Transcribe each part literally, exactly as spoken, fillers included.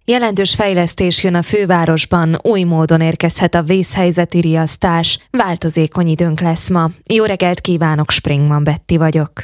Jelentős fejlesztés jön a fővárosban, új módon érkezhet a vészhelyzeti riasztás, változékony időnk lesz ma. Jó reggelt kívánok, Springman Betty vagyok.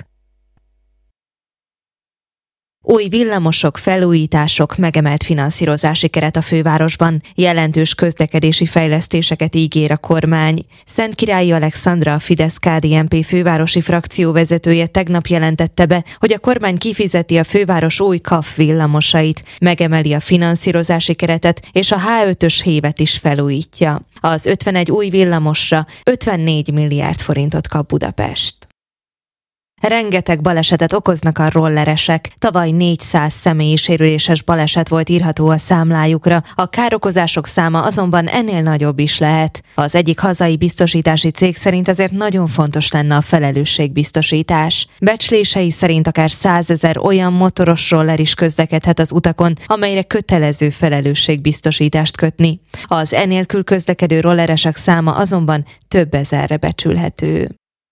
Új villamosok, felújítások, megemelt finanszírozási keret a fővárosban, jelentős közlekedési fejlesztéseket ígér a kormány. Szentkirályi Alexandra, a Fidesz-ká dé en pé fővárosi frakció vezetője tegnap jelentette be, hogy a kormány kifizeti a főváros új ká á ef villamosait, megemeli a finanszírozási keretet és a há ötös hévet is felújítja. Az ötvenegy új villamosra ötvennégy milliárd forintot kap Budapest. Rengeteg balesetet okoznak a rolleresek. Tavaly négyszáz személyi sérüléses baleset volt írható a számlájukra, a károkozások száma azonban ennél nagyobb is lehet. Az egyik hazai biztosítási cég szerint ezért nagyon fontos lenne a felelősségbiztosítás. Becslései szerint akár százezer olyan motoros roller is közlekedhet az utakon, amelyre kötelező felelősségbiztosítást kötni. Az enélkül közlekedő rolleresek száma azonban több ezerre becsülhető.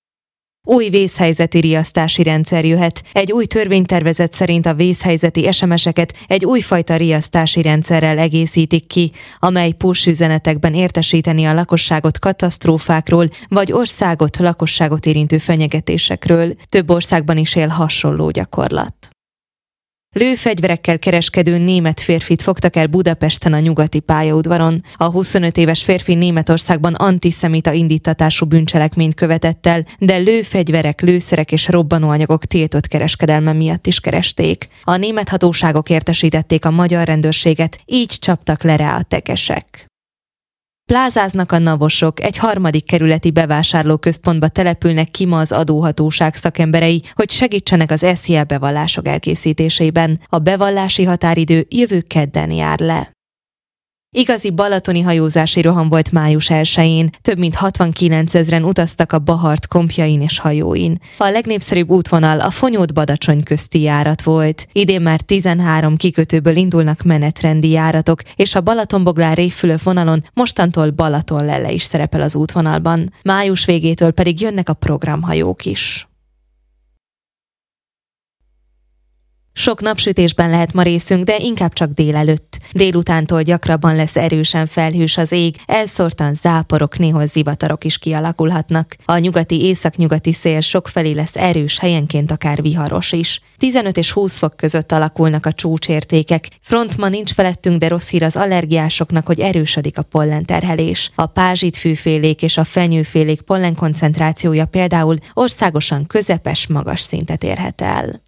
Új vészhelyzeti riasztási rendszer jöhet. Egy új törvénytervezet szerint a vészhelyzeti es em es-eket egy újfajta riasztási rendszerrel egészítik ki, amely push üzenetekben értesíteni a lakosságot katasztrófákról, vagy országot, lakosságot érintő fenyegetésekről. Több országban is él hasonló gyakorlat. Lőfegyverekkel kereskedő német férfit fogtak el Budapesten a Nyugati pályaudvaron. A huszonöt éves férfi Németországban antiszemita indíttatású bűncselekményt követett el, de lőfegyverek, lőszerek és robbanóanyagok tiltott kereskedelme miatt is keresték. A német hatóságok értesítették a magyar rendőrséget, így csaptak le rá a tekesek. Plázáznak a navosok, egy harmadik kerületi bevásárlóközpontba települnek ki ma az adóhatóság szakemberei, hogy segítsenek az es zé e bevallások elkészítésében. A bevallási határidő jövő kedden jár le. Igazi balatoni hajózási roham volt május elsején, több mint hatvankilencezren utaztak a Bahart kompjain és hajóin. A legnépszerűbb útvonal a Fonyód-Badacsony közti járat volt. Idén már tizenhárom kikötőből indulnak menetrendi járatok, és a Balatonboglár-Révfülöp vonalon mostantól Balatonlelle is szerepel az útvonalban. Május végétől pedig jönnek a programhajók is. Sok napsütésben lehet ma részünk, de inkább csak délelőtt. Délutántól gyakrabban lesz erősen felhős az ég, elszórtan záporok, néhol zivatarok is kialakulhatnak. A nyugati északnyugati szél sokfelé lesz erős, helyenként akár viharos is. tizenöt és húsz fok között alakulnak a csúcsértékek. Front ma nincs felettünk, de rossz hír az allergiásoknak, hogy erősödik a pollenterhelés. A pázsitfűfélék és a fenyőfélék pollenkoncentrációja például országosan közepes magas szintet érhet el.